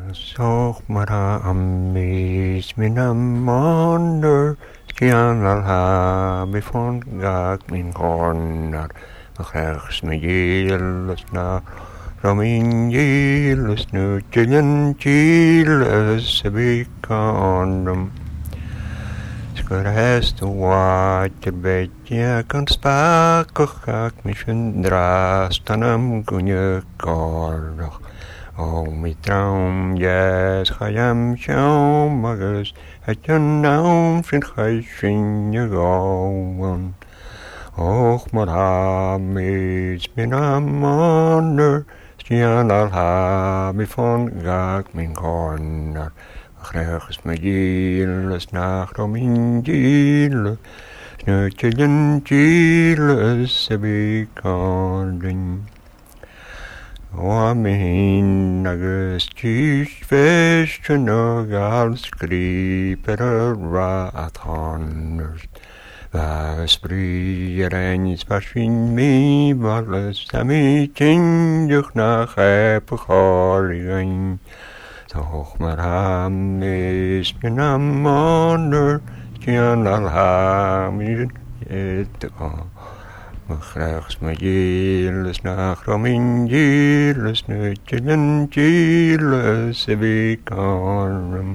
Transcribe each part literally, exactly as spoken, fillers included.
Zoch mara amis minam monder Skian al ha befon gak min corner Rechts me jilus na Ramin jilus nu chillen chilus bikandum Skurhest water bedje kan spakochak mission drastanam gunje kordoch O mi traum jes chayam shaum agus het je naam sin chayshin je gauwan Och mar ha mis min amander Stian al ha mi von gak min corner Rechts me jilus nach romin jilus Snutjelen jilus sebi kardin O min agus tjus festen og al skriper ra at hanners Vas bryer ens vashin mi varles Sami tjindjuch nach epe chorigen Toch mar ham is min amander Stian al ha mi et Rechts me jilus nach romin jilus Nutjelen jilus ebikarum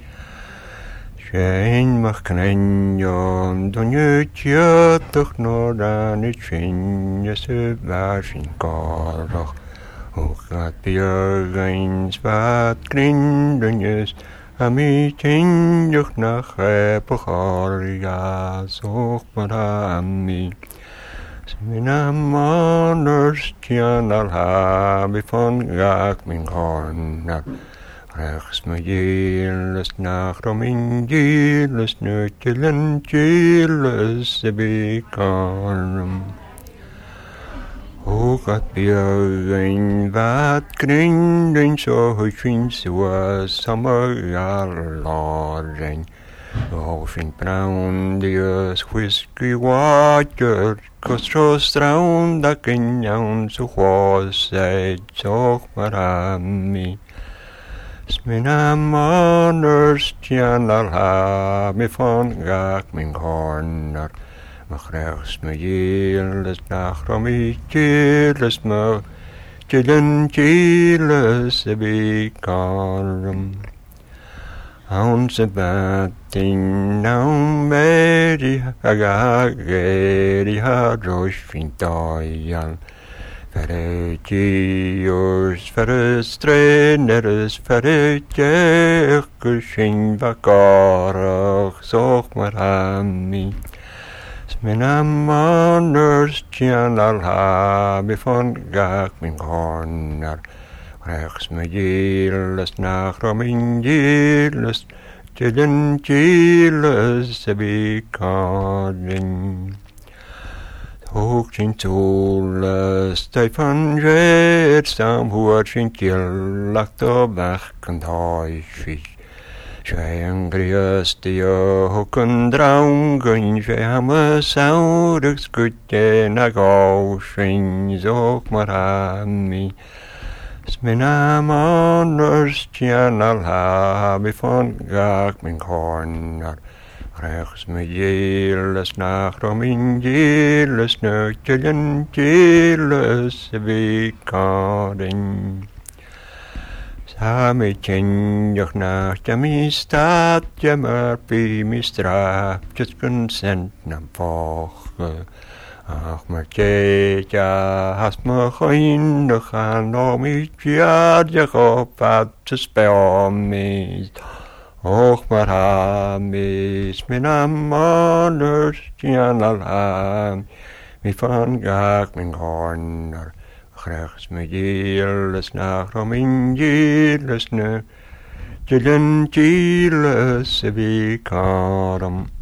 Schein mach knenjon Donjutje toch nor dan het finje se varsin korach Och at björgens vat grindunjes Ami tjindjuch nach epochorigas Och mar ami Min amanders Stian al ha befon gak min corner Rechts me jilus nach romin jilus Nutjelen jilus ebikarum Och at björgen vat grindun Så hushvin sua sommer alaren Och fin brown dios whiskey water Kostro straun da kenjaun så chwased Och mar ami Smina maners Stian al ha mi von gak min corner Mach rechts me jilus nach romi jilus me Jillen jilus ebikarum Aun se batin naun meri agageri ha rosh fin doial Fere gios, fere streneres, fere jechgeshin vakarach Soch mar ami Min amanders Stian al ha befon gak min corner Rechts me jilus nach romin jilus Jillen jilus ebikardin Hoog sin tolus Stefan red Stam huad sin gillach do bach kan taifich Sve an griasti o hoken draungun Sve ham a saurig skutje na gausin Zoch mar ami Min amanders Stian al ha befon gak min corner Rechts me jilus nach romin jilus Nutjelen jilus ebikarin Sami tjindjuch nach jami stad Jammer pi mi straf Just consent nam foche Ach mar tjeja hast me choinduch an O mi tjadjach op at te speomis Och mar amis min amanders Stian al ha mi von gak min corner Rechts me jilus nach romin jilus Nutjelen jilus ebikarum